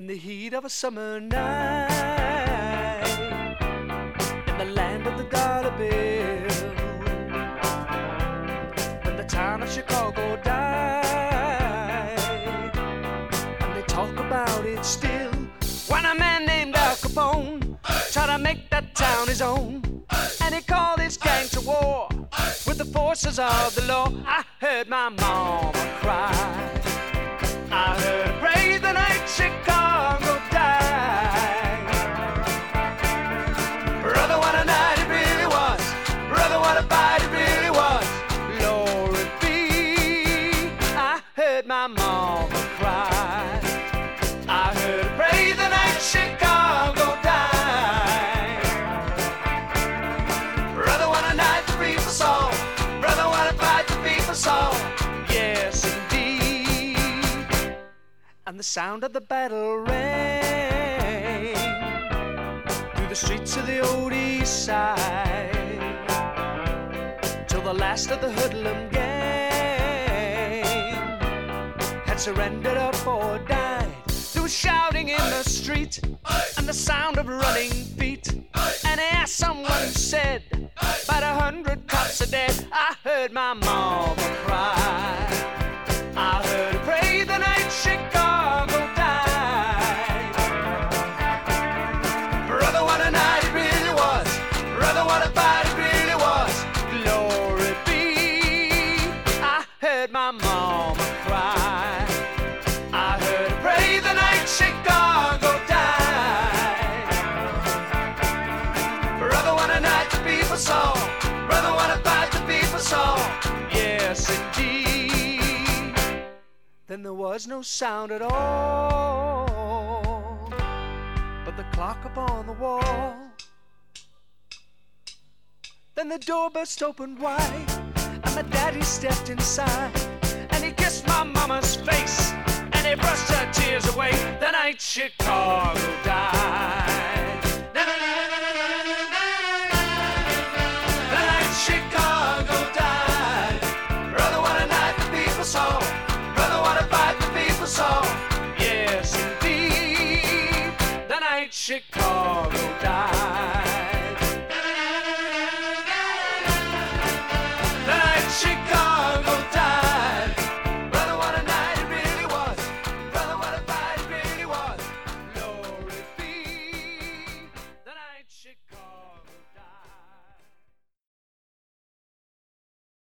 the heat of a summer night, in the land of the dollar bill, when the town of Chicago died, and they talk about it still, when a man named Al Capone tried to make that town his own, and he called his gang to war with the forces of the law. I heard my mama cry, I heard her pray the night Chicago died. Brother, what a night it really was. Brother, what a fight it really was. Glory be. I heard my mama cry, I heard her pray the night Chicago died. Brother, what a night the people saw. Brother, what a fight the people saw. Yes, indeed. And the sound of the battle rang through the streets of the old east side, till the last of the hoodlum gang had surrendered up or died. There was shouting in the street and the sound of running feet, and as someone said, about 100 cops are dead. I heard my mama cry, I heard her pray the night Chicago died. Brother, what a night it really was. Brother, what a fight it really was. Glory be. I heard my mama cry, I heard her pray the night Chicago died. Brother, what a night the people saw. Brother, what a fight the people saw. Yes, indeed. Then there was no sound at all but the clock upon the wall. Then the door burst open wide, and my daddy stepped inside, and he kissed my mama's face, and he brushed her tears away. The night Chicago died. The night Chicago died. Brother, what a night the people saw. Brother, what a fight the people saw. Yes, indeed. The night Chicago died.